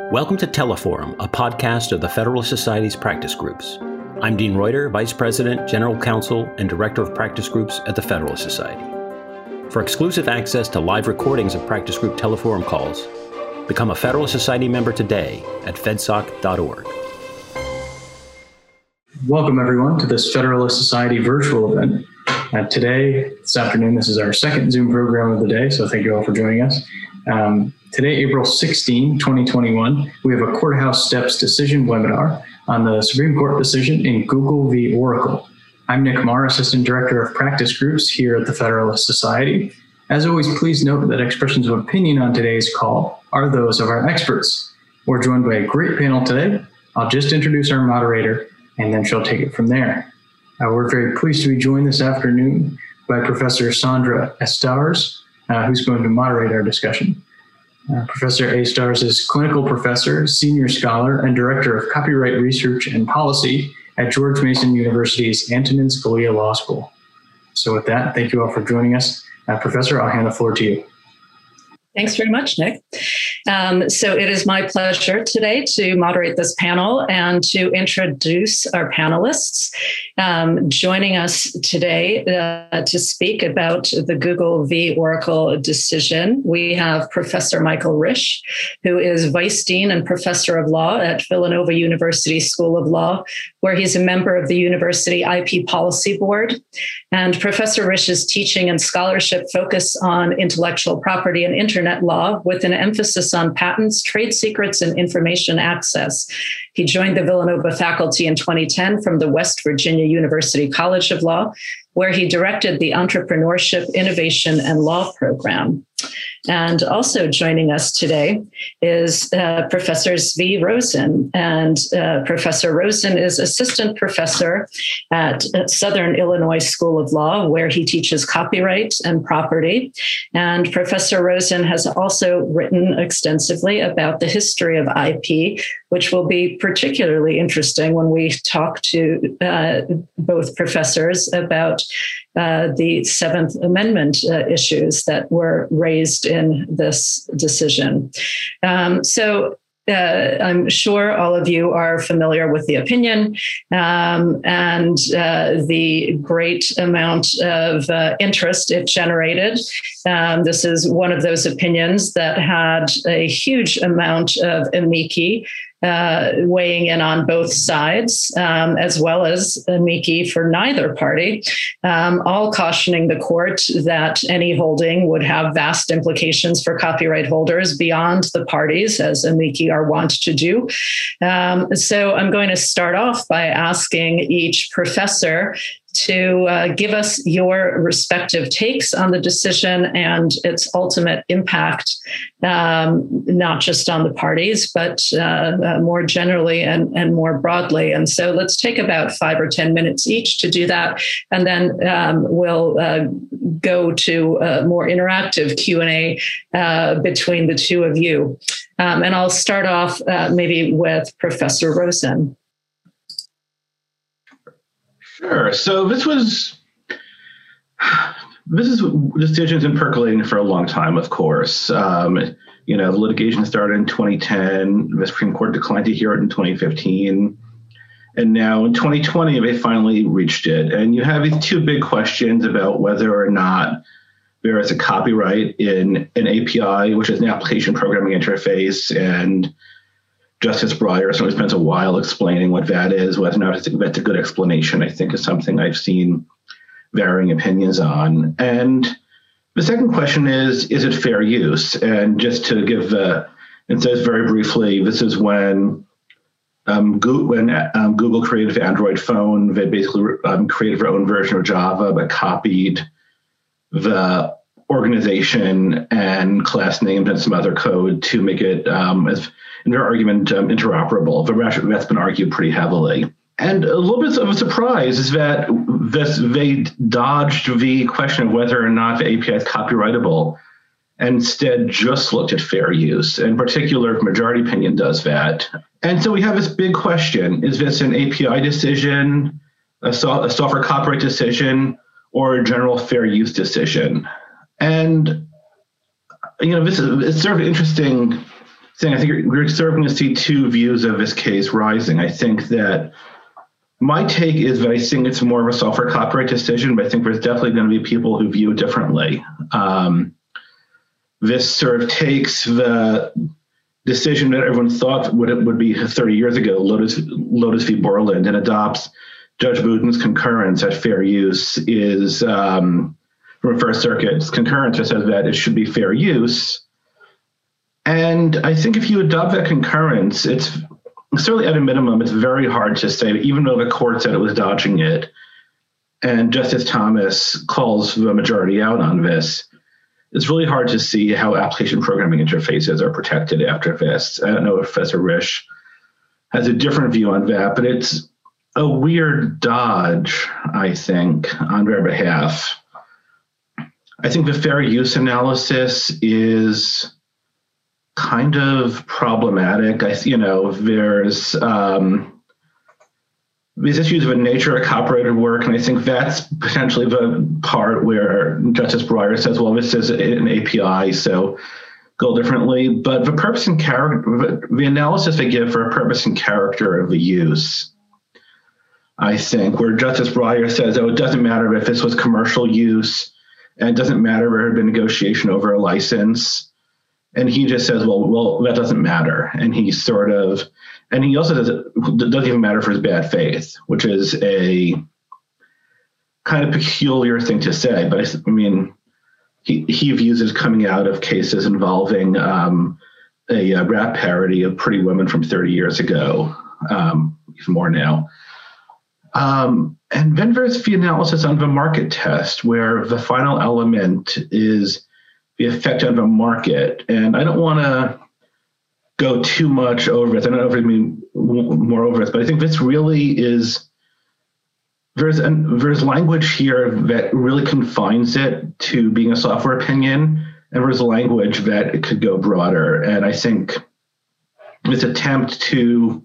Welcome to Teleforum, a podcast of the Federalist Society's practice groups. I'm Dean Reuter, Vice President, General Counsel, and Director of Practice Groups at the Federalist Society. For exclusive access to live recordings of practice group Teleforum calls, become a Federalist Society member today at fedsoc.org. Welcome, everyone, to this Federalist Society virtual event. This afternoon, this is our second Zoom program of the day, so thank you all for joining us. Today, April 16, 2021, we have a Courthouse Steps decision webinar on the Supreme Court decision in Google v. Oracle. I'm Nick Marr, Assistant Director of Practice Groups here at the Federalist Society. As always, please note that expressions of opinion on today's call are those of our experts. We're joined by a great panel today. I'll just introduce our moderator, and then she'll take it from there. We're very pleased to be joined this afternoon by Professor Sandra Estars, who's going to moderate our discussion. Professor Estars is Clinical Professor, Senior Scholar, and Director of Copyright Research and Policy at George Mason University's Antonin Scalia Law School. So with that, thank you all for joining us. Professor, I'll hand the floor to you. Thanks very much, Nick. So it is my pleasure today to moderate this panel and to introduce our panelists. Joining us today to speak about the Google v. Oracle decision, we have Professor Michael Risch, who is Vice Dean and Professor of Law at Villanova University School of Law, where he's a member of the University IP Policy Board. And Professor Risch's teaching and scholarship focus on intellectual property and internet law with an emphasis on patents, trade secrets, and information access. He joined the Villanova faculty in 2010 from the West Virginia University College of Law, where he directed the Entrepreneurship, Innovation, and Law program. And also joining us today is Professor Zvi Rosen. And Professor Rosen is Assistant Professor at Southern Illinois School of Law, where he teaches copyright and property. And Professor Rosen has also written extensively about the history of IP, which will be particularly interesting when we talk to both professors about the Seventh Amendment issues that were raised in this decision. So I'm sure all of you are familiar with the opinion and the great amount of interest it generated. This is one of those opinions that had a huge amount of amici weighing in on both sides, as well as amici for neither party, all cautioning the court that any holding would have vast implications for copyright holders beyond the parties, as amici are wont to do. So I'm going to start off by asking each professor to give us your respective takes on the decision and its ultimate impact, not just on the parties, but more generally and more broadly. And so let's take about 5 or 10 minutes each to do that. And then we'll go to a more interactive Q&A between the two of you. And I'll start off maybe with Professor Rosen. Sure. So this decision's been percolating for a long time, of course. The litigation started in 2010. The Supreme Court declined to hear it in 2015. And now in 2020, they finally reached it. And you have these two big questions about whether or not there is a copyright in an API, which is an application programming interface, and Justice Breyer certainly spends a while explaining what that is, whether or not that's a good explanation, I think is something I've seen varying opinions on. And the second question is it fair use? And just to give it says very briefly, this is when Google created the Android phone. They basically created their own version of Java, but copied the organization and class names and some other code to make it, as in their argument, interoperable. That's been argued pretty heavily. And a little bit of a surprise is that they dodged the question of whether or not the API is copyrightable, and instead just looked at fair use. In particular, the majority opinion does that. And so we have this big question: is this an API decision, a software copyright decision, or a general fair use decision? And it's sort of interesting saying, I think we're sort of going to see two views of this case rising. I think that my take is that I think it's more of a software copyright decision, but I think there's definitely going to be people who view it differently. This sort of takes the decision that everyone thought would be 30 years ago, Lotus v. Borland, and adopts Judge Boudin's concurrence that fair use is, from First Circuit's concurrence that says that it should be fair use. And I think if you adopt that concurrence, it's certainly at a minimum, it's very hard to say, even though the court said it was dodging it, and Justice Thomas calls the majority out on this, it's really hard to see how application programming interfaces are protected after this. I don't know if Professor Risch has a different view on that, but it's a weird dodge, I think, on their behalf. I think the fair use analysis is kind of problematic. There's these issues of the nature of copyrighted work, and I think that's potentially the part where Justice Breyer says, well, this is an API, so go differently. But the purpose and character, the analysis they give for a purpose and character of the use, I think, where Justice Breyer says, oh, it doesn't matter if this was commercial use, and it doesn't matter if there had been negotiation over a license. And he just says, well, that doesn't matter. And he also says it doesn't even matter for his bad faith, which is a kind of peculiar thing to say. But I mean, he views it coming out of cases involving a rap parody of Pretty Women from 30 years ago, even more now. And then there's the analysis on the market test, where the final element is the effect on the market. And I don't want to go too much over it. I don't know if I mean more over it, but I think this really is, there's language here that really confines it to being a software opinion, and there's language that it could go broader. And I think this attempt to,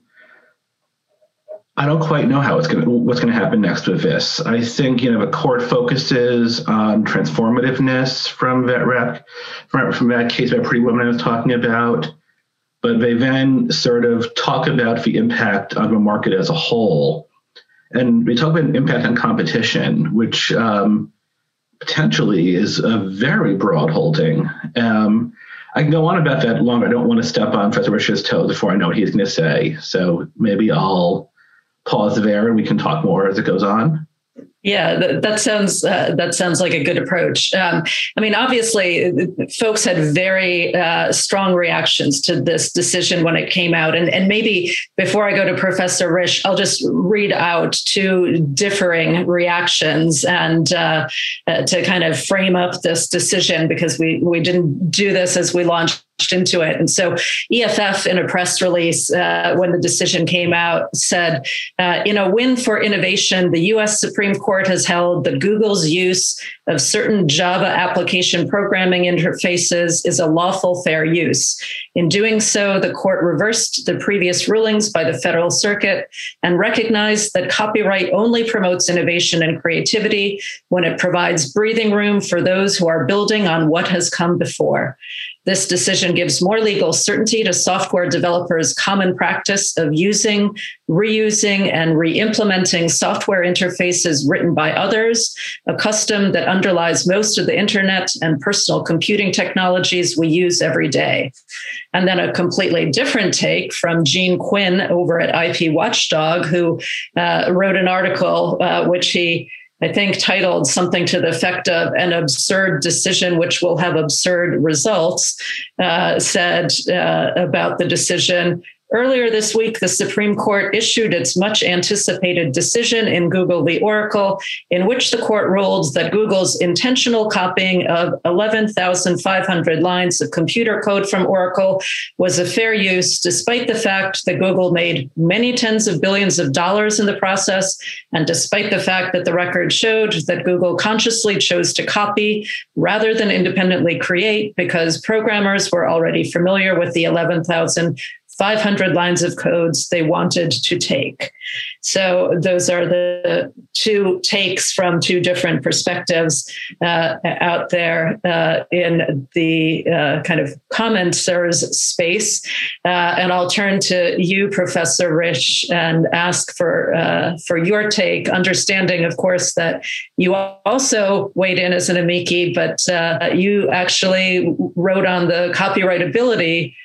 I don't quite know what's going to happen next with this. I think, the court focuses on transformativeness from that case by Pretty Women I was talking about, but they then sort of talk about the impact on the market as a whole. And they talk about an impact on competition, which potentially is a very broad holding. I can go on about that longer. I don't want to step on Professor Risch's toes before I know what he's going to say. So maybe I'll pause there and we can talk more as it goes on. Yeah, that sounds like a good approach. Obviously, folks had very strong reactions to this decision when it came out. And maybe before I go to Professor Risch, I'll just read out two differing reactions and to kind of frame up this decision, because we didn't do this as we launched into it. And so EFF, in a press release when the decision came out, said, in a win for innovation, the U.S. Supreme Court has held that Google's use of certain Java application programming interfaces is a lawful fair use. In doing so, the court reversed the previous rulings by the Federal Circuit and recognized that copyright only promotes innovation and creativity when it provides breathing room for those who are building on what has come before. This decision gives more legal certainty to software developers' common practice of using, reusing, and re-implementing software interfaces written by others, a custom that underlies most of the internet and personal computing technologies we use every day. And then a completely different take from Gene Quinn over at IP Watchdog, who wrote an article which he, I think, titled something to the effect of "An Absurd Decision Which Will Have Absurd Results," said about the decision. Earlier this week, the Supreme Court issued its much anticipated decision in Google v. Oracle, in which the court ruled that Google's intentional copying of 11,500 lines of computer code from Oracle was a fair use, despite the fact that Google made many tens of billions of dollars in the process, and despite the fact that the record showed that Google consciously chose to copy rather than independently create, because programmers were already familiar with the 11,500 500 lines of codes they wanted to take. So those are the two takes from two different perspectives out there in the kind of commenters space. And I'll turn to you, Professor Risch, and ask for your take, understanding, of course, that you also weighed in as an amici, but you actually wrote on the copyrightability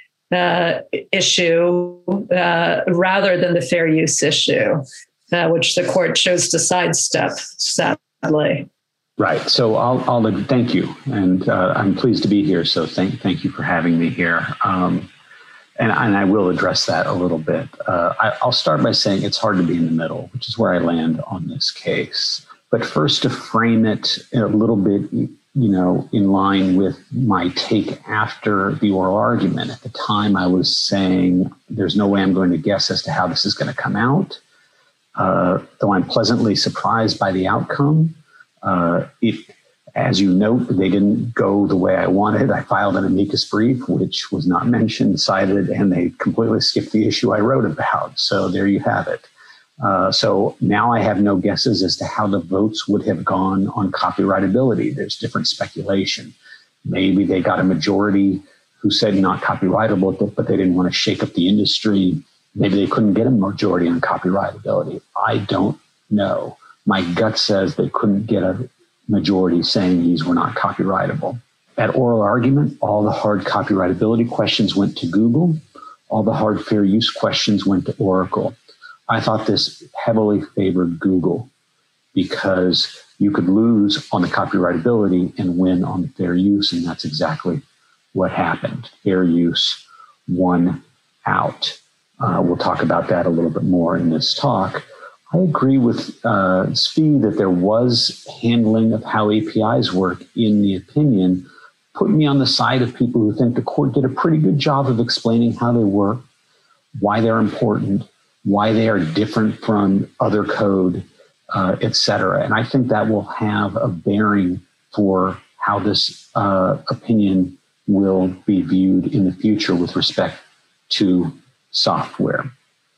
issue rather than the fair use issue, which the court chose to sidestep, sadly. Right. So I'll thank you, and I'm pleased to be here. So thank you for having me here, and I will address that a little bit. I'll start by saying it's hard to be in the middle, which is where I land on this case. But first, to frame it a little bit, in line with my take after the oral argument. At the time, I was saying there's no way I'm going to guess as to how this is going to come out, though I'm pleasantly surprised by the outcome. As you note, they didn't go the way I wanted. I filed an amicus brief, which was not mentioned, cited, and they completely skipped the issue I wrote about. So there you have it. So now I have no guesses as to how the votes would have gone on copyrightability. There's different speculation. Maybe they got a majority who said not copyrightable, but they didn't want to shake up the industry. Maybe they couldn't get a majority on copyrightability. I don't know. My gut says they couldn't get a majority saying these were not copyrightable. At oral argument, all the hard copyrightability questions went to Google. All the hard fair use questions went to Oracle. I thought this heavily favored Google because you could lose on the copyrightability and win on the fair use, and that's exactly what happened. Fair use won out. We'll talk about that a little bit more in this talk. I agree with Svi that there was handling of how APIs work in the opinion, put me on the side of people who think the court did a pretty good job of explaining how they work, why they're important, why they are different from other code, et cetera. And I think that will have a bearing for how this opinion will be viewed in the future with respect to software.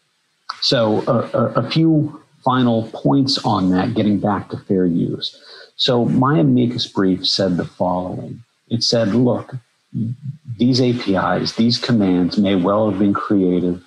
So a few final points on that, getting back to fair use. So my amicus brief said the following. It said, look, these APIs, these commands may well have been creative.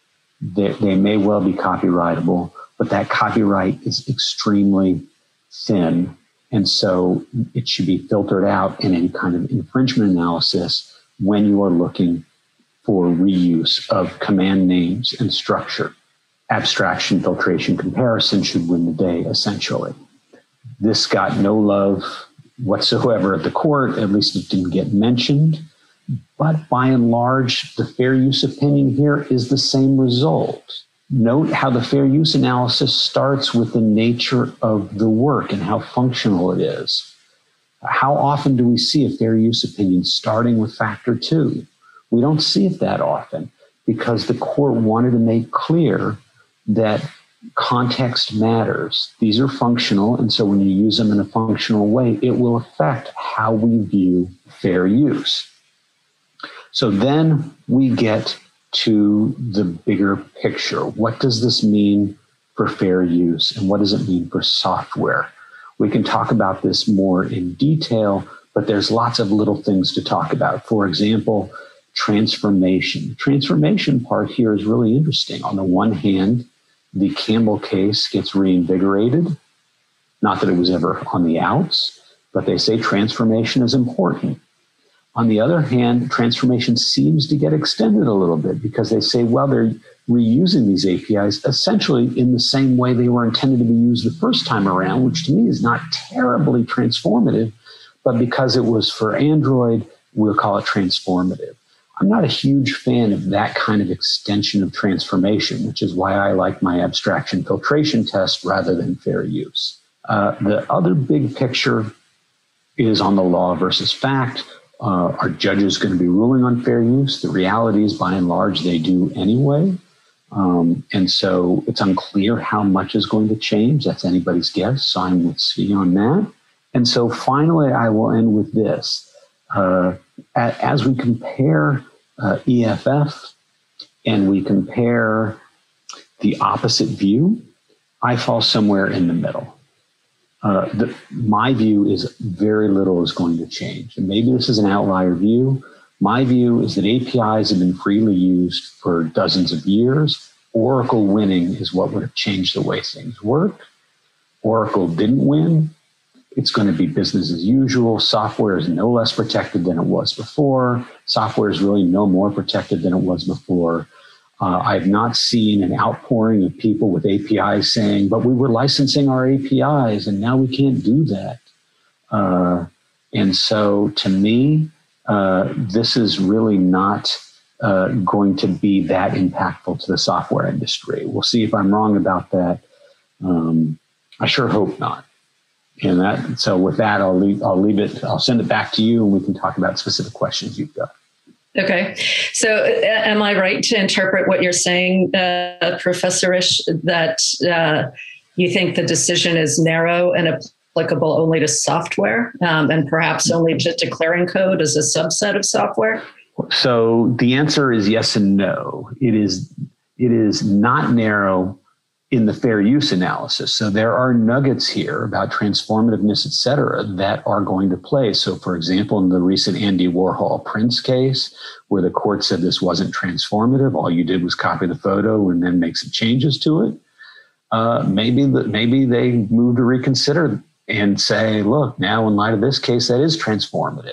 They may well be copyrightable, but that copyright is extremely thin. And so it should be filtered out in any kind of infringement analysis when you are looking for reuse of command names and structure. Abstraction, filtration, comparison should win the day, essentially. This got no love whatsoever at the court, at least it didn't get mentioned. But by and large, the fair use opinion here is the same result. Note how the fair use analysis starts with the nature of the work and how functional it is. How often do we see a fair use opinion starting with factor 2? We don't see it that often because the court wanted to make clear that context matters. These are functional, and so when you use them in a functional way, it will affect how we view fair use. So then we get to the bigger picture. What does this mean for fair use, and what does it mean for software? We can talk about this more in detail, but there's lots of little things to talk about. For example, transformation. The transformation part here is really interesting. On the one hand, the Campbell case gets reinvigorated. Not that it was ever on the outs, but they say transformation is important. On the other hand, transformation seems to get extended a little bit because they say, well, they're reusing these APIs essentially in the same way they were intended to be used the first time around, which to me is not terribly transformative, but because it was for Android, we'll call it transformative. I'm not a huge fan of that kind of extension of transformation, which is why I like my abstraction filtration test rather than fair use. The other big picture is on the law versus fact. Are judges going to be ruling on fair use? The reality is, by and large, they do anyway. And so it's unclear how much is going to change. That's anybody's guess. So I'm with Svi on that. And so finally, I will end with this. As we compare EFF and we compare the opposite view, I fall somewhere in the middle. My view is very little is going to change. And maybe this is an outlier view. My view is that APIs have been freely used for dozens of years. Oracle winning is what would have changed the way things work. Oracle didn't win. It's going to be business as usual. Software is no less protected than it was before. Software is really no more protected than it was before. I've not seen an outpouring of people with APIs saying, but we were licensing our APIs and now we can't do that. And so to me, this is really not going to be that impactful to the software industry. We'll see if I'm wrong about that. I sure hope not. And so with that, I'll leave it. I'll send it back to you and we can talk about specific questions you've got. Okay. So am I right to interpret what you're saying, Professor Risch, that you think the decision is narrow and applicable only to software and perhaps only to declaring code as a subset of software? So the answer is yes and no. It is not narrow in the fair use analysis. So there are nuggets here about transformativeness, et cetera, that are going to play. So for example, in the recent Andy Warhol Prince case, where the court said this wasn't transformative, all you did was copy the photo and then make some changes to it. Maybe they move to reconsider and say, look, now in light of this case, that is transformative.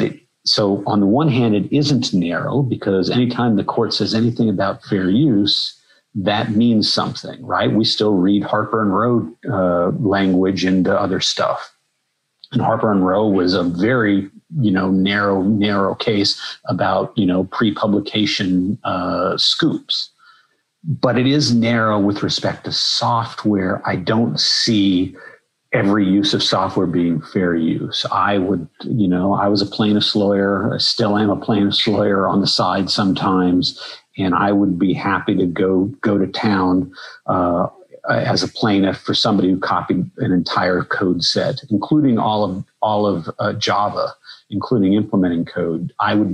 So on the one hand, it isn't narrow because anytime the court says anything about fair use, that means something, right? We still read Harper and Row language into other stuff. And Harper and Row was a very, narrow case about, pre-publication scoops. But it is narrow with respect to software. I don't see every use of software being fair use. I was a plaintiff's lawyer. I still am a plaintiff's lawyer on the side sometimes. And I would be happy to go to town as a plaintiff for somebody who copied an entire code set, including all of Java, including implementing code.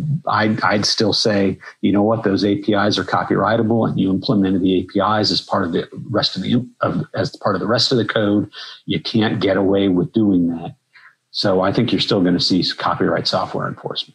I'd still say, you know what, those APIs are copyrightable, and you implemented the APIs as part of the rest of the code. You can't get away with doing that. So I think you're still going to see copyright software enforcement.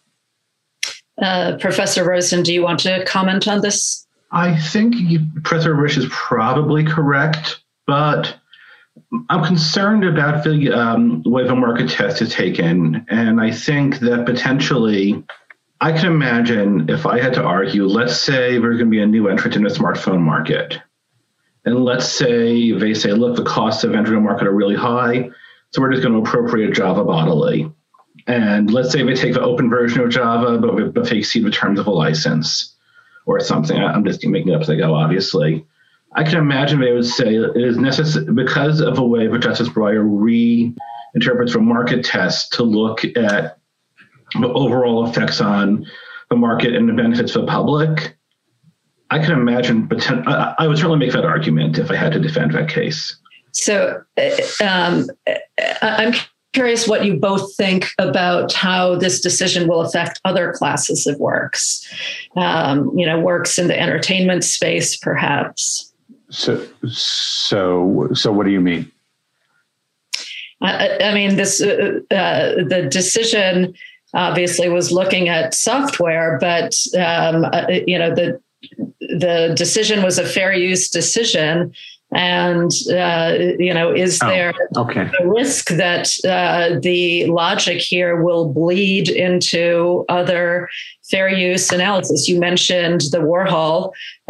Professor Rosen, do you want to comment on this? I think Professor Risch is probably correct, but I'm concerned about the way the market test is taken. And I think that potentially, I can imagine if I had to argue, let's say there's going to be a new entrant in the smartphone market. And let's say they say, look, the costs of entering the market are really high, so we're just going to appropriate Java bodily. And let's say they take the open version of Java, but they exceed the terms of a license or something. I'm just making it up as I go, obviously. I can imagine they would say it is necessary because of the way that Justice Breyer reinterprets the market test to look at the overall effects on the market and the benefits for the public. I can imagine, I would certainly make that argument if I had to defend that case. So I'm curious what you both think about how this decision will affect other classes of works, works in the entertainment space, perhaps. So what do you mean? I mean, the decision obviously was looking at software, but the decision was a fair use decision. And, is there a risk that the logic here will bleed into other fair use analysis? You mentioned the Warhol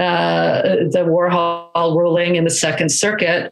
ruling in the Second Circuit.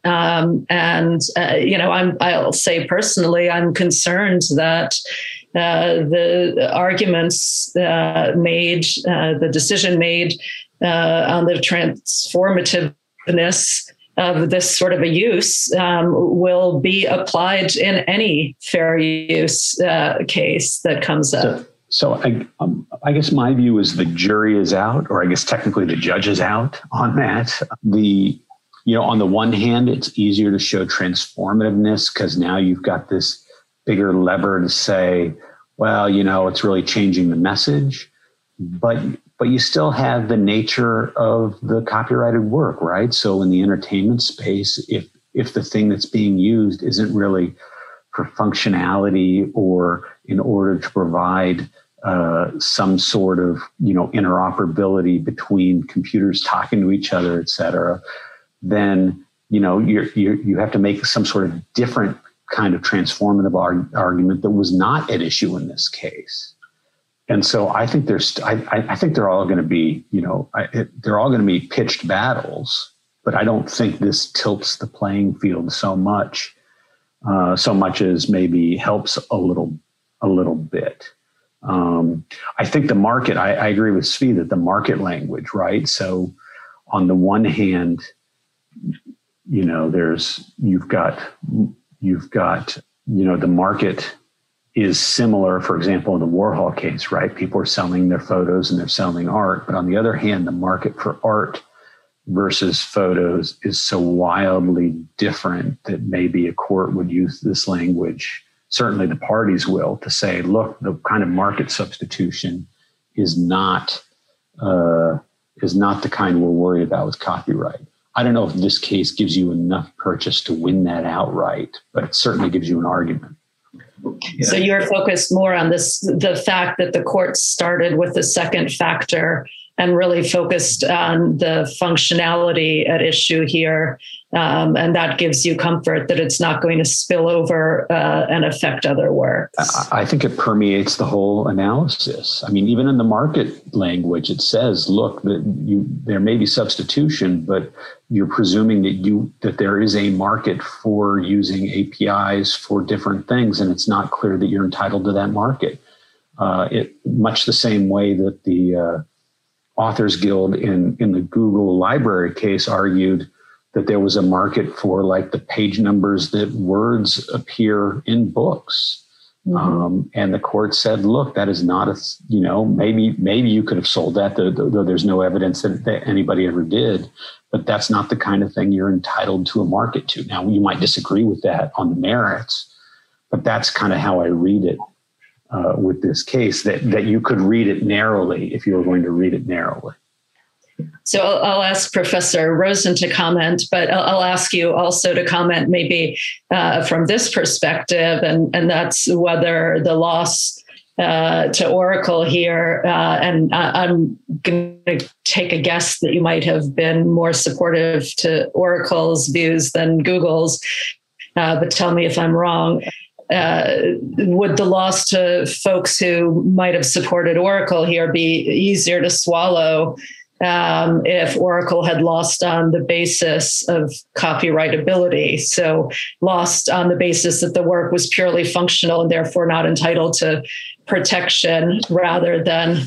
I'll say personally, I'm concerned that the arguments made, the decision made on the transformativeness of this sort of a use will be applied in any fair use case that comes up. So I guess my view is the jury is out, or I guess technically the judge is out on that. On the one hand, it's easier to show transformativeness because now you've got this bigger lever to say, well, it's really changing the message. But but you still have the nature of the copyrighted work, right? So in the entertainment space, if the thing that's being used isn't really for functionality or in order to provide some sort of, interoperability between computers talking to each other, et cetera, then, you have to make some sort of different kind of transformative argument that was not at issue in this case. And so I think I think they're all going to be, they're all going to be pitched battles, but I don't think this tilts the playing field so much as maybe helps a little bit. I think the market, I agree with Svi that the market language, right? So on the one hand, you've got, the market is similar, for example, in the Warhol case, right? People are selling their photos and they're selling art. But on the other hand, the market for art versus photos is so wildly different that maybe a court would use this language. Certainly the parties will, to say, look, the kind of market substitution is not the kind we're worried about with copyright. I don't know if this case gives you enough purchase to win that outright, but it certainly gives you an argument. Yeah. So you're focused more on the fact that the court started with the second factor and really focused on the functionality at issue here. And that gives you comfort that it's not going to spill over and affect other works. I think it permeates the whole analysis. I mean, even in the market language, it says, look, there may be substitution, but you're presuming that there is a market for using APIs for different things, and it's not clear that you're entitled to that market. Much the same way that the Authors Guild in the Google library case argued that there was a market for like the page numbers that words appear in books. Mm-hmm. And the court said, look, that is not maybe you could have sold that, though there's no evidence that anybody ever did, but that's not the kind of thing you're entitled to a market to. Now, you might disagree with that on the merits, but that's kind of how I read it with this case, that you could read it narrowly if you were going to read it narrowly. So I'll ask Professor Rosen to comment, but I'll ask you also to comment maybe from this perspective, and that's whether the loss to Oracle here, and I'm going to take a guess that you might have been more supportive to Oracle's views than Google's, but tell me if I'm wrong. Would the loss to folks who might have supported Oracle here be easier to swallow if Oracle had lost on the basis of copyrightability? So lost on the basis that the work was purely functional and therefore not entitled to protection, rather than,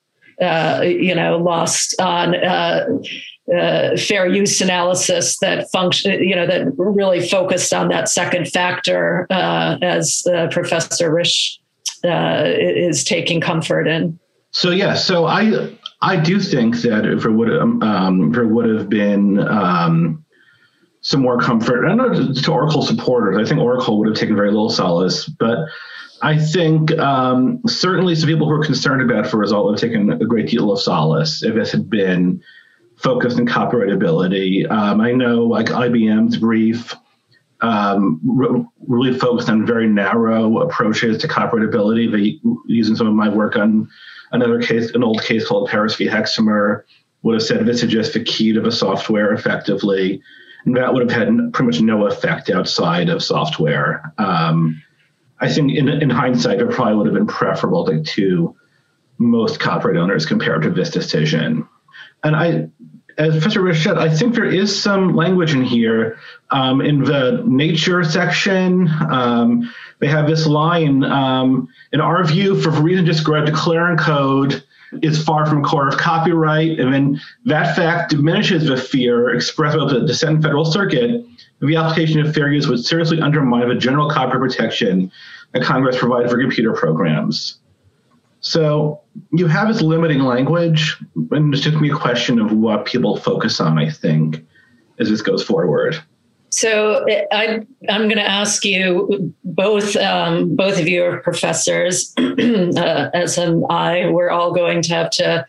lost on fair use analysis that that really focused on that second factor, as Professor Risch is taking comfort in. So I do think that if there would have been some more comfort, I don't know, to Oracle supporters, I think Oracle would have taken very little solace, but I think certainly some people who are concerned about for result would have taken a great deal of solace if it had been focused on copyrightability. I know, like IBM's brief really focused on very narrow approaches to copyrightability. Using some of my work on an old case called Paris v. Hexamer, would have said this is just the key to the software effectively, and that would have had pretty much no effect outside of software. I think in hindsight, it probably would have been preferable to most copyright owners compared to this decision. And as Professor Risch said, I think there is some language in here. In the nature section, they have this line, in our view, for reason described, declaring code is far from core of copyright. And then that fact diminishes the fear expressed by the dissent in Federal Circuit that the application of fair use would seriously undermine the general copyright protection that Congress provided for computer programs. So you have this limiting language, and it's just going to be a question of what people focus on, I think, as this goes forward. So I'm going to ask you, both of you are professors, as am I. We're all going to have to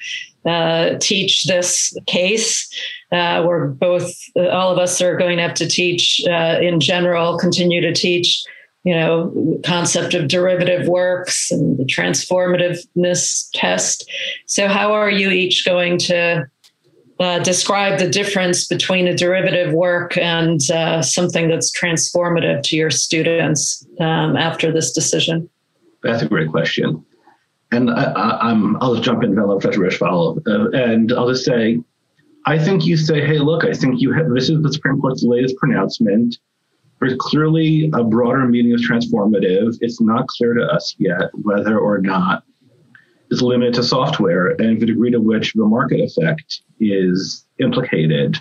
teach this case. We're both, all of us are going to have to teach in general, continue to teach, concept of derivative works and the transformativeness test. So how are you each going to describe the difference between a derivative work and something that's transformative to your students after this decision? That's a great question. And I'll just jump in, and I'll let Professor Risch follow. And I'll just say, I think you say, hey, look, I think this is the Supreme Court's latest pronouncement. There's clearly a broader meaning of transformative. It's not clear to us yet whether or not it's limited to software and the degree to which the market effect is implicated.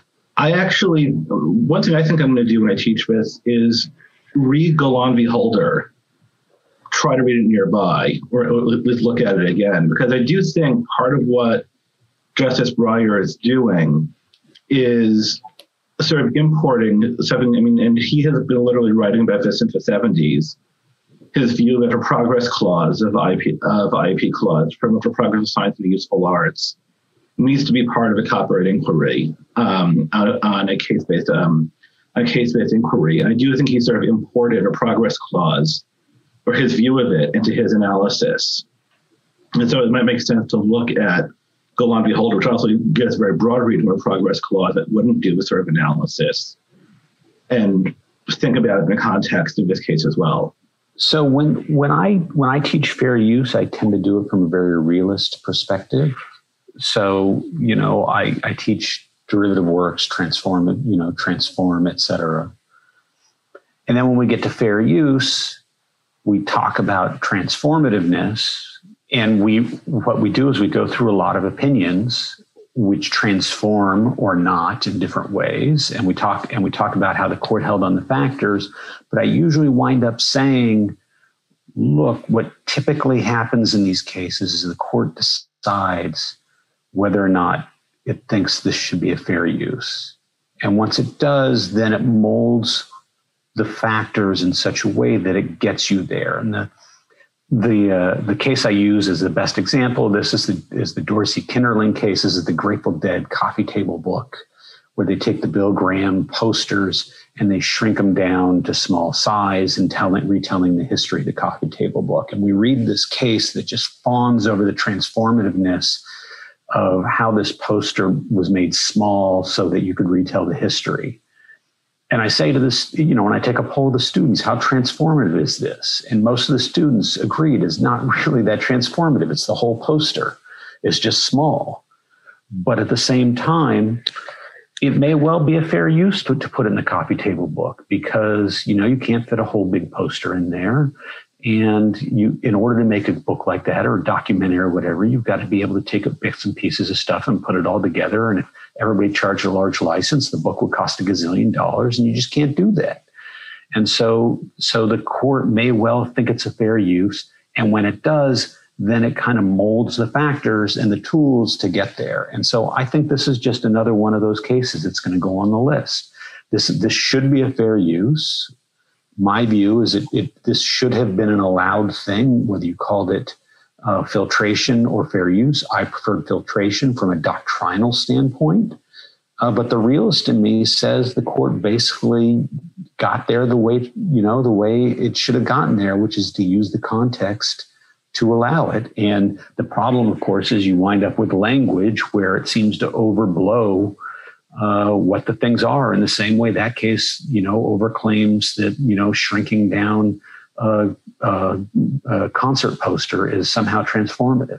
One thing I think I'm going to do when I teach this is read Golan v. Holder, try to read it nearby, or at least look at it again, because I do think part of what Justice Breyer is doing is sort of importing something, and he has been literally writing about this since the 70s, his view that a progress clause of IP clause, for progress of science and useful arts, needs to be part of a copyright inquiry on a case-based inquiry. And I do think he sort of imported a progress clause, or his view of it, into his analysis. And so it might make sense to look at Golan v. Holder, which also gives a very broad reading of a progress clause that wouldn't do this sort of analysis, and think about it in the context of this case as well. So when I teach fair use, I tend to do it from a very realist perspective. So, I teach derivative works, transform, et cetera. And then when we get to fair use, we talk about transformativeness. And what we do is we go through a lot of opinions which transform or not in different ways. And we talk about how the court held on the factors. But I usually wind up saying, look, what typically happens in these cases is the court decides whether or not it thinks this should be a fair use. And once it does, then it molds the factors in such a way that it gets you there. And the case I use as the best example of this is the Dorsey Kinnerling case. This is the Grateful Dead coffee table book, where they take the Bill Graham posters and they shrink them down to small size and retelling the history of the coffee table book. And we read this case that just fawns over the transformativeness of how this poster was made small so that you could retell the history. And I say to this, when I take a poll of the students, how transformative is this? And most of the students agreed it's not really that transformative. It's the whole poster. It's just small. But at the same time, it may well be a fair use to put in the coffee table book, because, you can't fit a whole big poster in there. And in order to make a book like that, or a documentary or whatever, you've got to be able to take bits and pieces of stuff and put it all together. And if everybody charged a large license, the book would cost $1 gazillion, and you just can't do that. And so the court may well think it's a fair use. And when it does, then it kind of molds the factors and the tools to get there. And so I think this is just another one of those cases that's going to go on the list. This should be a fair use. My view is this should have been an allowed thing, whether you called it filtration or fair use. I preferred filtration from a doctrinal standpoint. But the realist in me says the court basically got there the way it should have gotten there, which is to use the context to allow it. And the problem, of course, is you wind up with language where it seems to overblow what the things are, in the same way that case, overclaims that, shrinking down a concert poster is somehow transformative.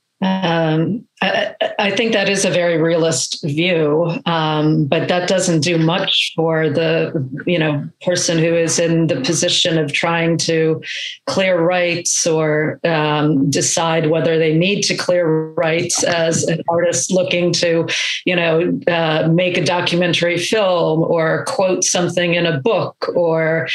I think that is a very realist view, but that doesn't do much for the, person who is in the position of trying to clear rights or decide whether they need to clear rights as an artist looking to, make a documentary film or quote something in a book or,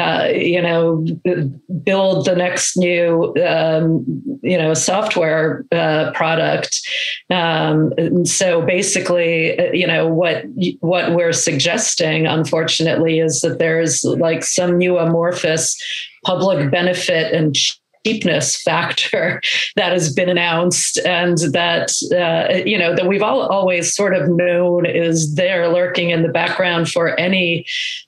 build the next new, software product. So basically, what we're suggesting, unfortunately, is that there's like some new amorphous public benefit and cheapness factor that has been announced, and that that we've always sort of known is there lurking in the background for any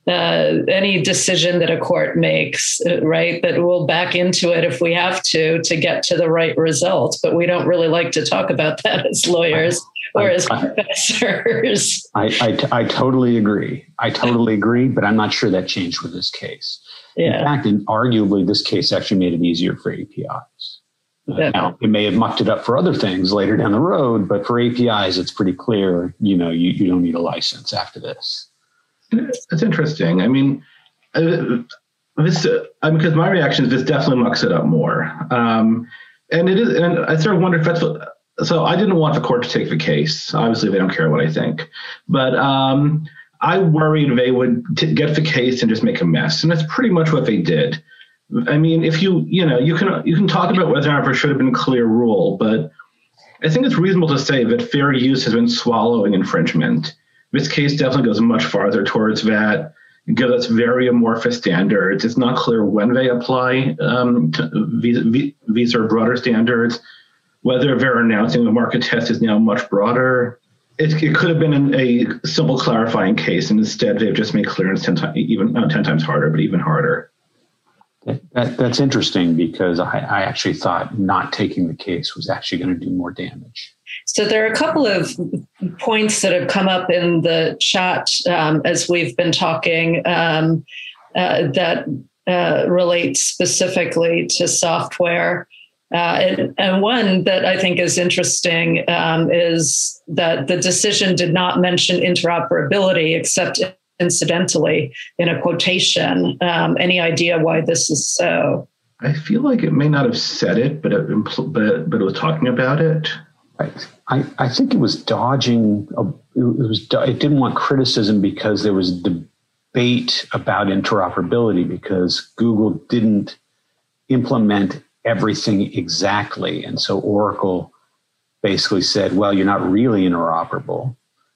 decision that a court makes, right? That we'll back into it if we have to get to the right result, but we don't really like to talk about that as lawyers or as professors. I totally agree. But I'm not sure that changed with this case. Yeah. In fact, and arguably, this case actually made it easier for APIs. Now, it may have mucked it up for other things later down the road, but for APIs, it's pretty clear, you don't need a license after this. That's interesting. I mean, because my reaction is this definitely mucks it up more. And I sort of wonder if that's what, so I didn't want the court to take the case. Obviously, they don't care what I think. But I worried they would get the case and just make a mess. And that's pretty much what they did. I mean, if you can talk about whether or not there should have been a clear rule, but I think it's reasonable to say that fair use has been swallowing infringement. This case definitely goes much farther towards that. It gives us very amorphous standards. It's not clear when they apply. These are broader standards. Whether they're announcing the market test is now much broader. It could have been a simple clarifying case, and instead they've just made clearance 10 times harder, but even harder. That's interesting, because I actually thought not taking the case was actually going to do more damage. So there are a couple of points that have come up in the chat as we've been talking that relate specifically to software. And one that I think is interesting is that the decision did not mention interoperability except incidentally in a quotation. Any idea why this is so? I feel like it may not have said it, but it was talking about it. I think it was dodging. It didn't want criticism because there was debate about interoperability, because Google didn't implement everything exactly. And so Oracle basically said, well, you're not really interoperable.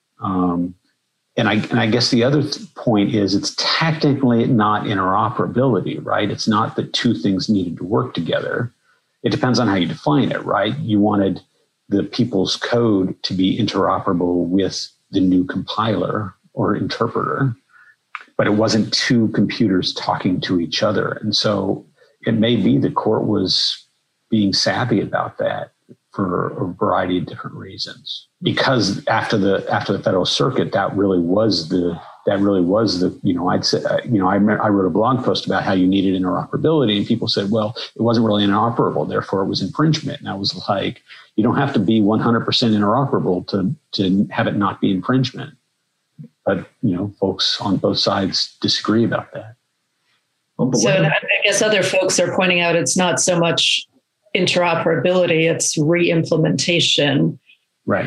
And I guess the other point is it's technically not interoperability, right? It's not that two things needed to work together. It depends on how you define it, right? You wanted the people's code to be interoperable with the new compiler or interpreter, but it wasn't two computers talking to each other. And so it may be the court was being savvy about that for a variety of different reasons. Because after the Federal Circuit, that really was the I'd say, I wrote a blog post about how you needed interoperability, and people said, well, it wasn't really interoperable, therefore it was infringement. And I was like, you don't have to be 100% interoperable to have it not be infringement. But, folks on both sides disagree about that. So I guess other folks are pointing out it's not so much interoperability, it's re-implementation. Right.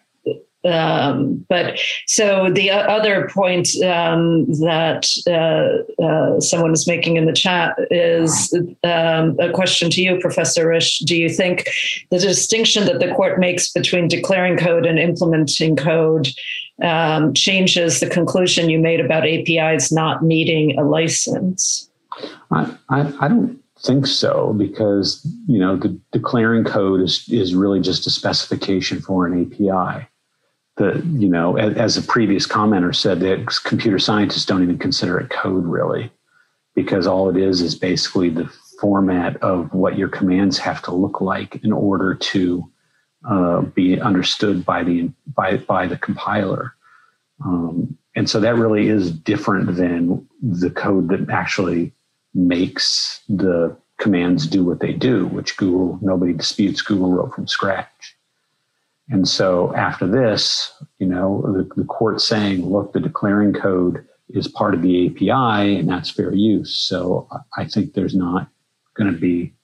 But so the other point that someone is making in the chat is a question to you, Professor Risch. Do you think the distinction that the court makes between declaring code and implementing code changes the conclusion you made about APIs not needing a license? I don't think so, because the declaring code is really just a specification for an API. As a previous commenter said, that computer scientists don't even consider it code really, because all it is basically the format of what your commands have to look like in order to be understood by the compiler. And so that really is different than the code that actually makes the commands do what they do, which nobody disputes Google wrote from scratch. And so after this, the court saying, look, the declaring code is part of the API and that's fair use. So I think there's not going to be,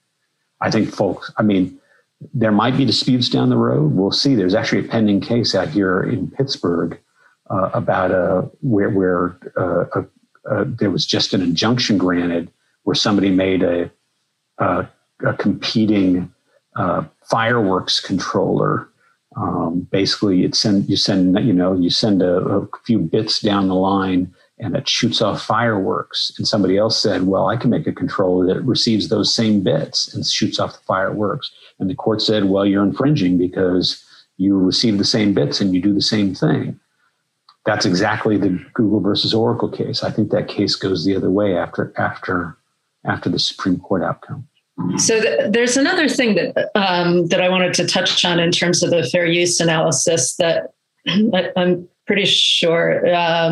there might be disputes down the road. We'll see. There's actually a pending case out here in Pittsburgh about where there was just an injunction granted where somebody made a competing fireworks controller. Basically, you send a few bits down the line, and it shoots off fireworks. And somebody else said, well, I can make a controller that receives those same bits and shoots off the fireworks. And the court said, well, you're infringing because you receive the same bits and you do the same thing. That's exactly the Google versus Oracle case. I think that case goes the other way after the Supreme Court outcome. So there's another thing that that I wanted to touch on in terms of the fair use analysis that I'm pretty sure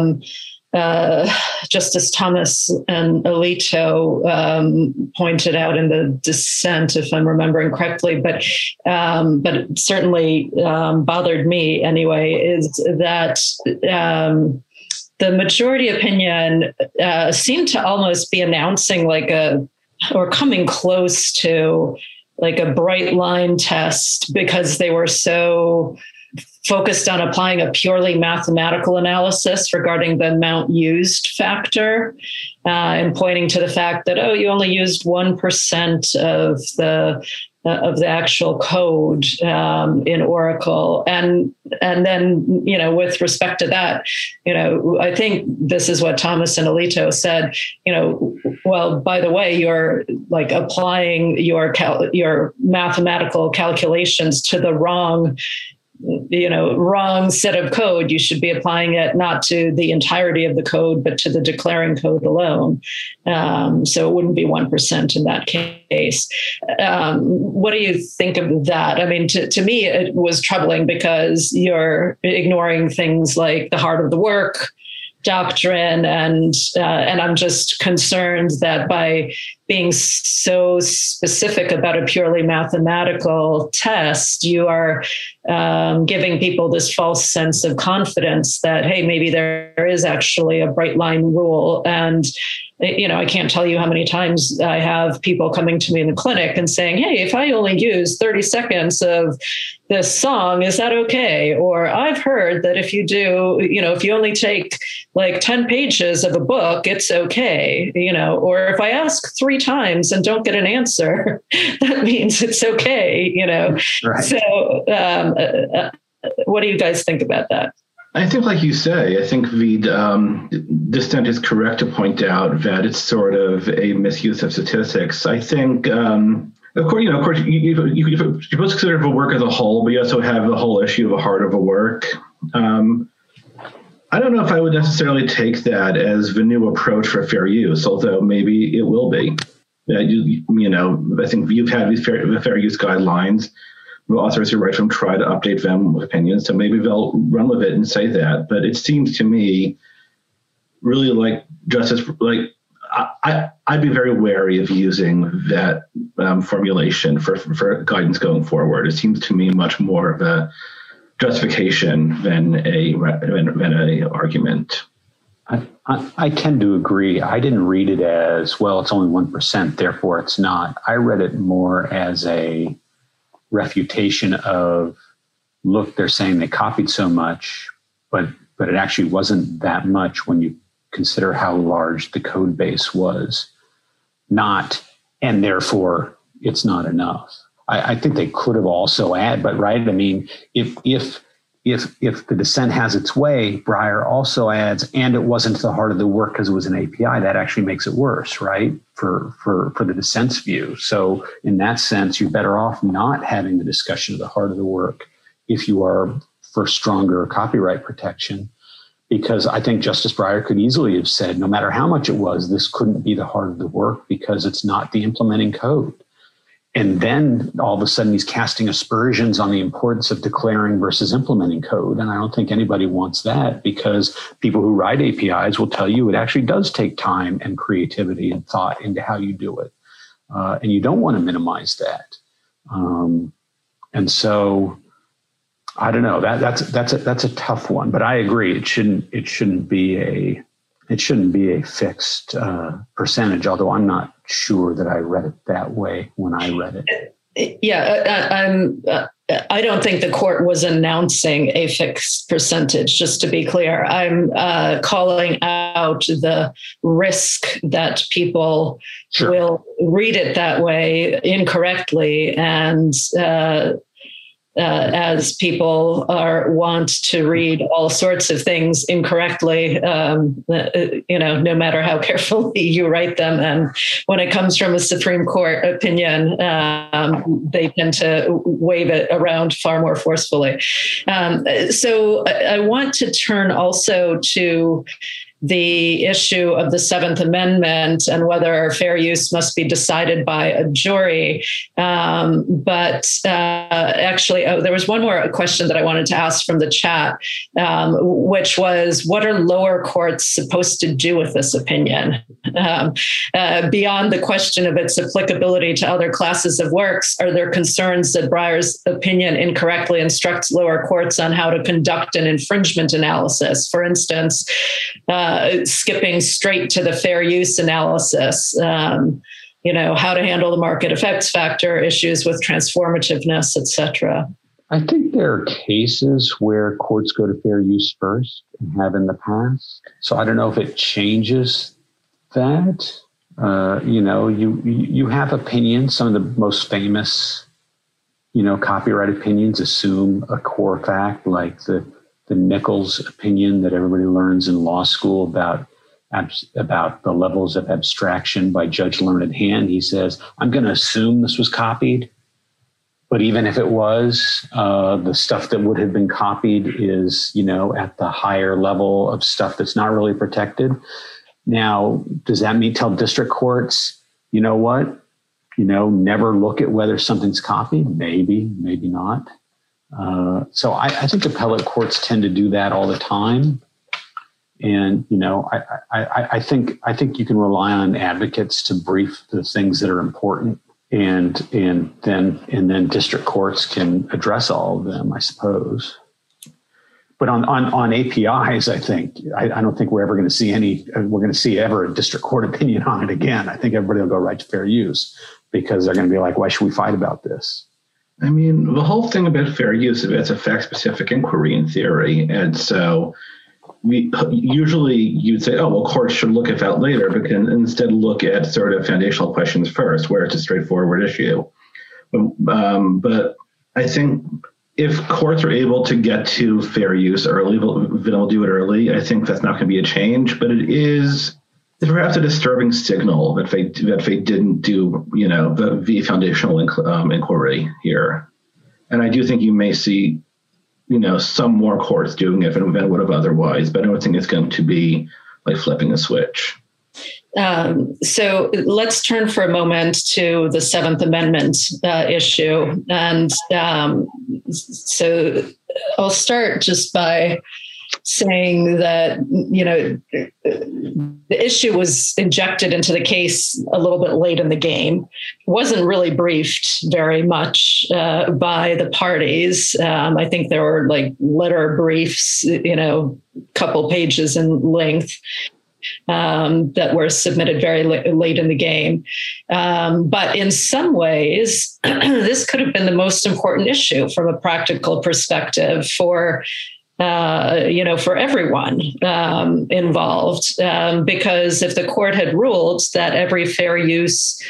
Justice Thomas and Alito pointed out in the dissent, if I'm remembering correctly, but it certainly bothered me anyway, is that the majority opinion seemed to almost be announcing or coming close to like a bright line test, because they were so focused on applying a purely mathematical analysis regarding the amount used factor, and pointing to the fact that, you only used 1% of the actual code in Oracle. And then, with respect to that, I think this is what Thomas and Alito said, well, by the way, you're like applying your mathematical calculations to the wrong set of code. You should be applying it not to the entirety of the code, but to the declaring code alone. So it wouldn't be 1% in that case. What do you think of that? I mean, to me, it was troubling because you're ignoring things like the heart of the work doctrine. And I'm just concerned that by being so specific about a purely mathematical test, you are giving people this false sense of confidence that, hey, maybe there is actually a bright line rule. And I can't tell you how many times I have people coming to me in the clinic and saying, hey, if I only use 30 seconds of this song, is that okay? Or I've heard that if you do, if you only take like 10 pages of a book, it's okay, or if I ask 3 times and don't get an answer, that means it's okay, Right. So what do you guys think about that? I think, like you say, I think the dissent is correct to point out that it's sort of a misuse of statistics. I think, of course, you both consider the work as a whole, but you also have the whole issue of the heart of a work. I don't know if I would necessarily take that as the new approach for fair use, although maybe it will be. I think you've had these fair use guidelines. The authors who write them try to update them with opinions, so maybe they'll run with it and say that. But it seems to me really like justice, like I'd be very wary of using that formulation for guidance going forward. It seems to me much more of a justification than a argument. I tend to agree. I didn't read it as, well, it's only 1%, therefore it's not. I read it more as a refutation of, look, they're saying they copied so much, but it actually wasn't that much when you consider how large the code base was. And therefore it's not enough. I think they could have also added, but right, I mean, if the dissent has its way, Breyer also adds, and it wasn't the heart of the work because it was an API, that actually makes it worse, right? For the dissent's view. So in that sense, you're better off not having the discussion of the heart of the work if you are for stronger copyright protection, because I think Justice Breyer could easily have said, no matter how much it was, this couldn't be the heart of the work because it's not the implementing code. And then all of a sudden he's casting aspersions on the importance of declaring versus implementing code. And I don't think anybody wants that, because people who write APIs will tell you it actually does take time and creativity and thought into how you do it. And you don't want to minimize that. And so I don't know, that's a tough one, but I agree. It shouldn't be a fixed percentage, although I'm not sure that I read it that way when I read it. Yeah, I don't think the court was announcing a fixed percentage, just to be clear. I'm calling out the risk that people will read it that way incorrectly and as people want to read all sorts of things incorrectly, no matter how carefully you write them. And when it comes from a Supreme Court opinion, they tend to wave it around far more forcefully. So I want to turn also to the issue of the Seventh Amendment and whether fair use must be decided by a jury. Actually, there was one more question that I wanted to ask from the chat, which was, what are lower courts supposed to do with this opinion? Beyond the question of its applicability to other classes of works, are there concerns that Breyer's opinion incorrectly instructs lower courts on how to conduct an infringement analysis? For instance, skipping straight to the fair use analysis, how to handle the market effects factor, issues with transformativeness, et cetera. I think there are cases where courts go to fair use first and have in the past. So I don't know if it changes that. You have opinions. Some of the most famous, copyright opinions assume a core fact, like the Nichols opinion that everybody learns in law school about the levels of abstraction by Judge Learned Hand. He says, I'm going to assume this was copied, but even if it was, the stuff that would have been copied is, at the higher level of stuff that's not really protected. Now, does that mean tell district courts, you know what? Never look at whether something's copied? Maybe, maybe not. So I think appellate courts tend to do that all the time. And, I think you can rely on advocates to brief the things that are important, and then district courts can address all of them, I suppose. But on APIs, I don't think we're ever going to see ever a district court opinion on it again. I think everybody will go right to fair use because they're going to be like, why should we fight about this? I mean, the whole thing about fair use is it's a fact-specific inquiry in theory. And so you'd say, oh, well, courts should look at that later, but can instead look at sort of foundational questions first, where it's a straightforward issue. But I think if courts are able to get to fair use early, they'll do it early. I think that's not going to be a change, but it's perhaps a disturbing signal that they didn't do, the foundational inquiry here. And I do think you may see, some more courts doing it than would have otherwise, but I don't think it's going to be like flipping a switch. So let's turn for a moment to the Seventh Amendment issue. And so I'll start just by saying that, the issue was injected into the case a little bit late in the game. Wasn't really briefed very much by the parties. I think there were like letter briefs, couple pages in length that were submitted very late in the game. But in some ways, this could have been the most important issue from a practical perspective for everyone involved, because if the court had ruled that every fair use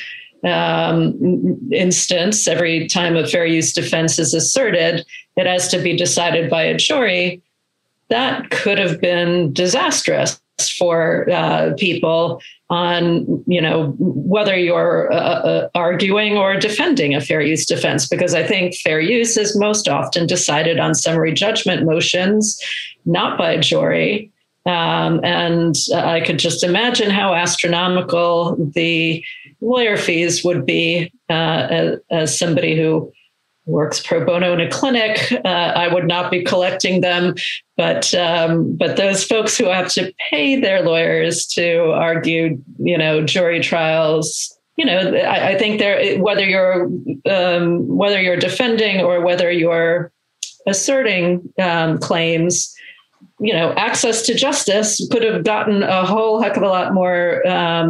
instance, every time a fair use defense is asserted, it has to be decided by a jury, that could have been disastrous for people on, whether you're arguing or defending a fair use defense, because I think fair use is most often decided on summary judgment motions, not by a jury. And I could just imagine how astronomical the lawyer fees would be. As somebody who works pro bono in a clinic, I would not be collecting them, but those folks who have to pay their lawyers to argue, jury trials, I think whether you're defending or whether you're asserting claims, access to justice could have gotten a whole heck of a lot more,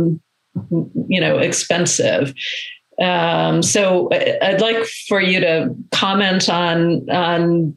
expensive. So I'd like for you to comment on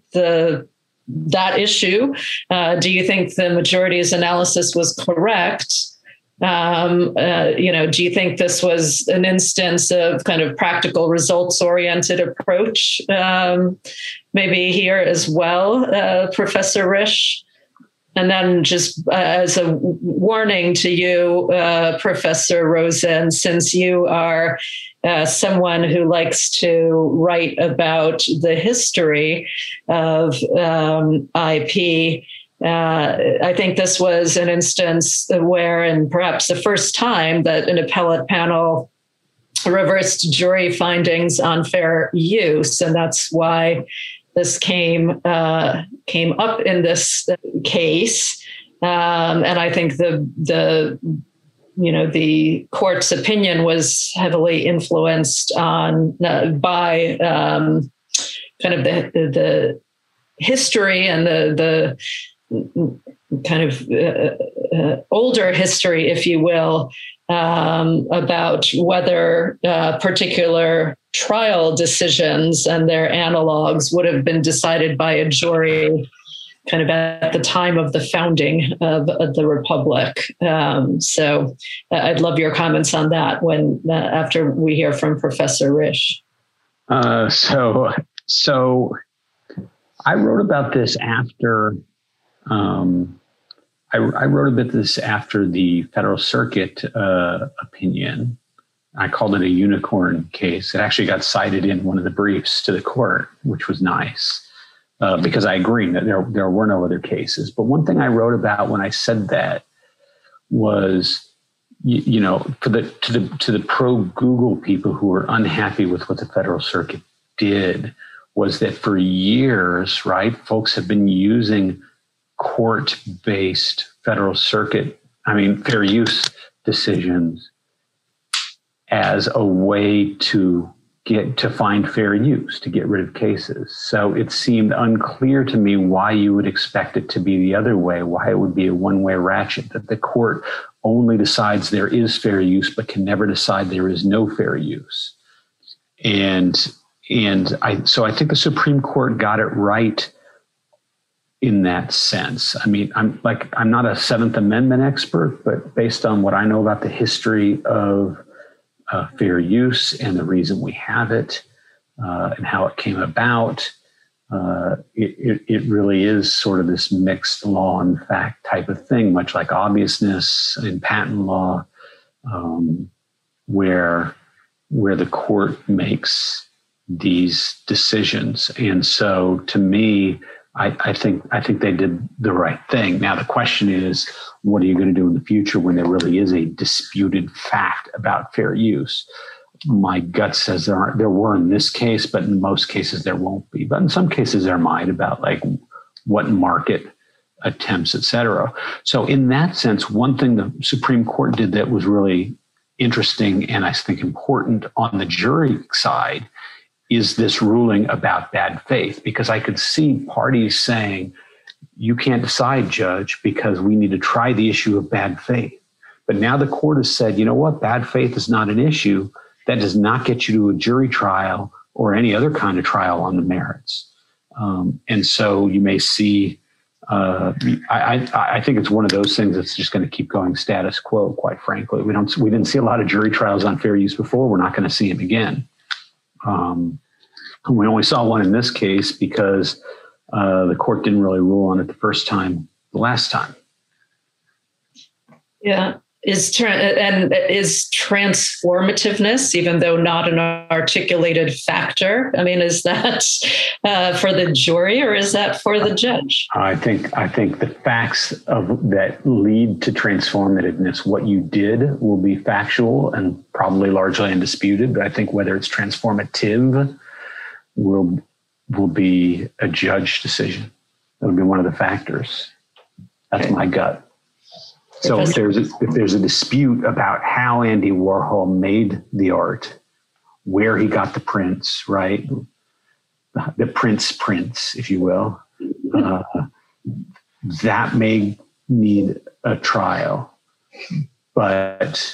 that issue. Do you think the majority's analysis was correct? Do you think this was an instance of kind of practical results-oriented approach, maybe here as well, Professor Risch? And then just as a warning to you, Professor Rosen, since you are someone who likes to write about the history of IP, I think this was an instance where, and perhaps the first time, that an appellate panel reversed jury findings on fair use. And that's why this came up in this case. And I think the court's opinion was heavily influenced by kind of the history and the kind of older history, if you will, about whether particular trial decisions and their analogs would have been decided by a jury kind of at the time of the founding of the Republic. So I'd love your comments on that after we hear from Professor Risch. So I wrote about this after I wrote about this after the Federal Circuit opinion. I called it a unicorn case. It actually got cited in one of the briefs to the court, which was nice, because I agree that there were no other cases. But one thing I wrote about when I said that was, to the pro Google people who were unhappy with what the Federal Circuit did, was that for years, right, folks have been using court-based fair use decisions as a way to find fair use, to get rid of cases. So it seemed unclear to me why you would expect it to be the other way, why it would be a one-way ratchet, that the court only decides there is fair use, but can never decide there is no fair use. So I think the Supreme Court got it right in that sense. I mean, I'm not a Seventh Amendment expert, but based on what I know about the history of fair use and the reason we have it and how it came about, it really is sort of this mixed law and fact type of thing, much like obviousness in patent law, where the court makes these decisions. And so to me, I think they did the right thing. Now, the question is, what are you going to do in the future when there really is a disputed fact about fair use? My gut says there were in this case, but in most cases there won't be. But in some cases there might, about like what market attempts, et cetera. So in that sense, one thing the Supreme Court did that was really interesting and I think important on the jury side is this ruling about bad faith, because I could see parties saying, you can't decide, Judge, because we need to try the issue of bad faith. But now the court has said, you know what, bad faith is not an issue. That does not get you to a jury trial or any other kind of trial on the merits. And so you may see, I think it's one of those things that's just going to keep going status quo, quite frankly. We didn't see a lot of jury trials on fair use before. We're not going to see them again. We only saw one in this case because the court didn't really rule on it the last time. Yeah. Is transformativeness, even though not an articulated factor? I mean, is that for the jury or is that for the judge? I think the facts that lead to transformativeness, what you did, will be factual and probably largely undisputed. But I think whether it's transformative will be a judge decision. That'll be one of the factors. That's my gut. So if there's a dispute about how Andy Warhol made the art, where he got the prints, right? The prints, if you will, that may need a trial. But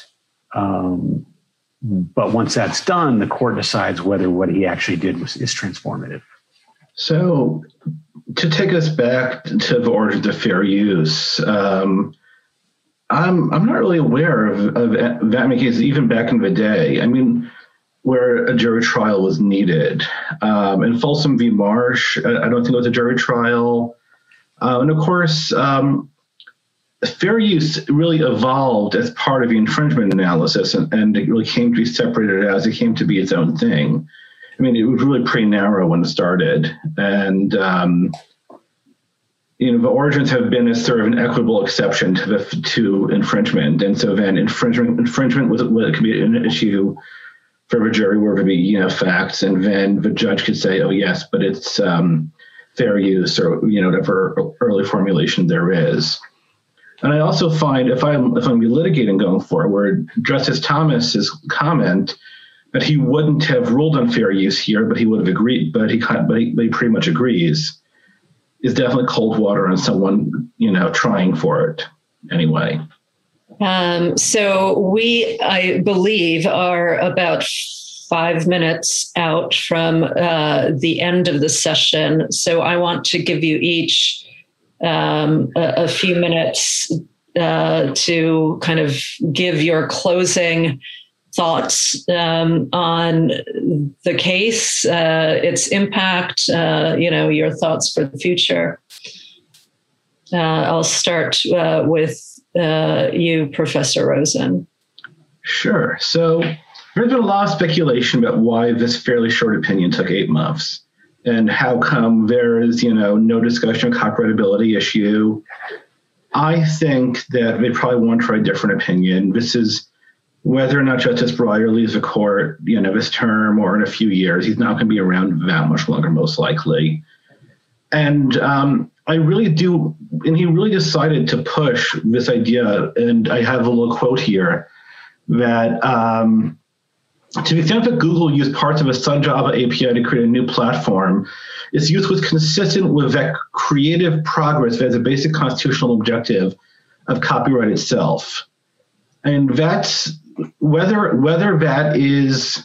once that's done, the court decides whether what he actually did is transformative. So to take us back to the origins of fair use, I'm not really aware of that many cases, even back in the day. I mean, where a jury trial was needed. In Folsom v. Marsh, I don't think it was a jury trial. And of course, fair use really evolved as part of the infringement analysis, and it really came to be separated as it came to be its own thing. I mean, it was really pretty narrow when it started. And, the origins have been as sort of an equitable exception to infringement. And so then infringement was what could be an issue for the jury where there would be, facts, and then the judge could say, oh, yes, but it's fair use, or, whatever early formulation there is. And I also find if I'm litigating going forward, Justice Thomas's comment that he wouldn't have ruled on fair use here, but he would have agreed, but he pretty much agrees, is definitely cold water on someone, trying for it anyway. So we, I believe, are about 5 minutes out from the end of the session. So I want to give you each a few minutes to kind of give your closing thoughts on the case, its impact, your thoughts for the future. I'll start with you, Professor Rosen. Sure. So there's been a lot of speculation about why this fairly short opinion took 8 months, and how come there is, no discussion of copyrightability issue. I think that they probably want to try a different opinion. This is whether or not Justice Breyer leaves the court, this term or in a few years. He's not going to be around that much longer, most likely. And I really do, and he really decided to push this idea, and I have a little quote here, that to the extent that Google used parts of a SunJava API to create a new platform, its use was consistent with that creative progress that is a basic constitutional objective of copyright itself. And that's whether that is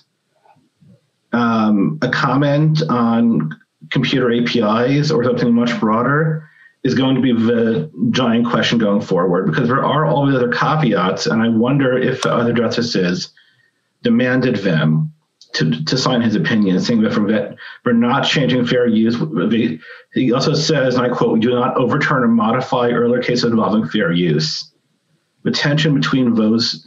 a comment on computer APIs or something much broader is going to be the giant question going forward, because there are all the other caveats, and I wonder if the other justices demanded them to sign his opinion, saying that we're not changing fair use. He also says, and I quote, "We do not overturn or modify earlier cases involving fair use." The tension between those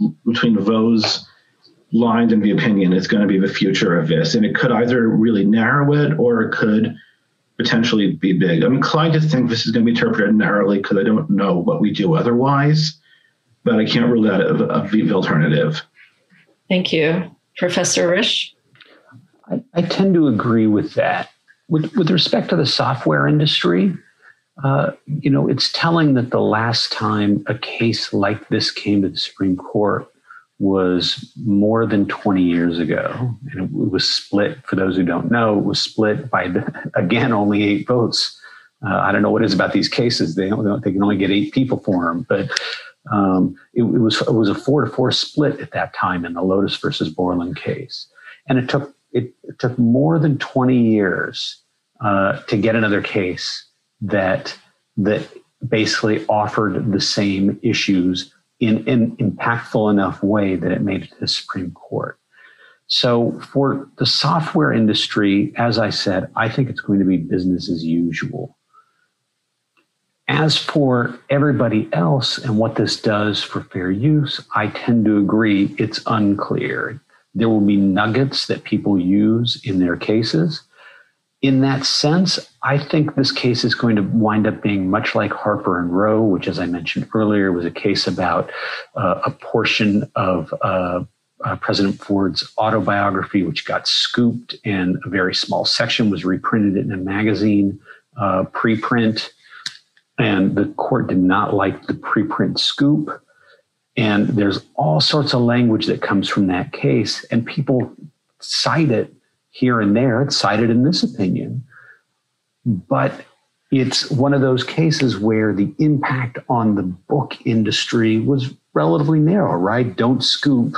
lines in the opinion is going to be the future of this, and it could either really narrow it or it could potentially be big. I'm inclined to think this is going to be interpreted narrowly because I don't know what we do otherwise, but I can't rule out the alternative. Thank you. Professor Risch? I tend to agree with that. With respect to the software industry, it's telling that the last time a case like this came to the Supreme Court was more than 20 years ago. And it was split, for those who don't know, it was split by, again, only 8 votes. I don't know what it is about these cases. They can only get 8 people for them. But it was a 4-4 split at that time in the Lotus versus Borland case. And it took more than 20 years to get another case that basically offered the same issues in an impactful enough way that it made it to the Supreme Court. So for the software industry, as I said, I think it's going to be business as usual. As for everybody else and what this does for fair use, I tend to agree it's unclear. There will be nuggets that people use in their cases. In that sense, I think this case is going to wind up being much like Harper and Row, which, as I mentioned earlier, was a case about a portion of President Ford's autobiography, which got scooped, and a very small section was reprinted in a magazine preprint. And the court did not like the preprint scoop. And there's all sorts of language that comes from that case, and people cite it here and there. It's cited in this opinion. But it's one of those cases where the impact on the book industry was relatively narrow, right? Don't scoop.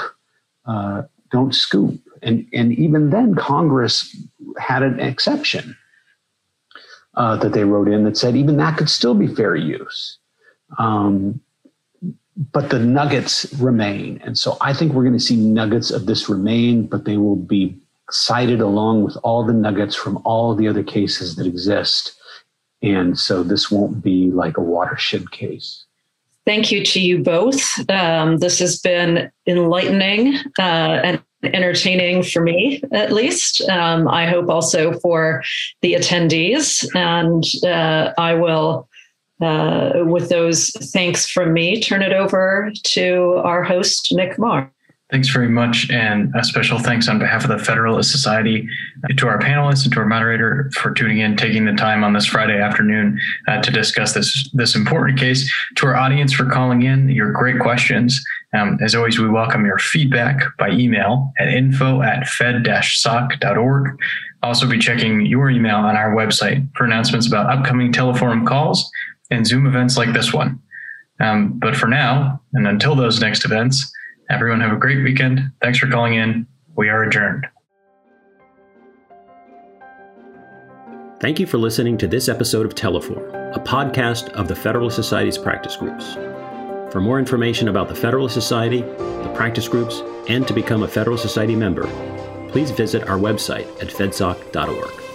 And even then, Congress had an exception that they wrote in that said even that could still be fair use. but the nuggets remain. And so I think we're going to see nuggets of this remain, but they will be cited along with all the nuggets from all the other cases that exist. And so this won't be like a watershed case. Thank you to you both. This has been enlightening and entertaining for me, at least. I hope also for the attendees. And I will, with those thanks from me, turn it over to our host, Nick Marr. Thanks very much. And a special thanks on behalf of the Federalist Society to our panelists and to our moderator for tuning in, taking the time on this Friday afternoon to discuss this important case. To our audience for calling in, your great questions. As always, we welcome your feedback by email at info@fed-soc.org. I'll also be checking your email on our website for announcements about upcoming Teleforum calls and Zoom events like this one. But for now, and until those next events, everyone have a great weekend. Thanks for calling in. We are adjourned. Thank you for listening to this episode of Teleforum, a podcast of the Federalist Society's practice groups. For more information about the Federalist Society, the practice groups, and to become a Federalist Society member, please visit our website at fedsoc.org.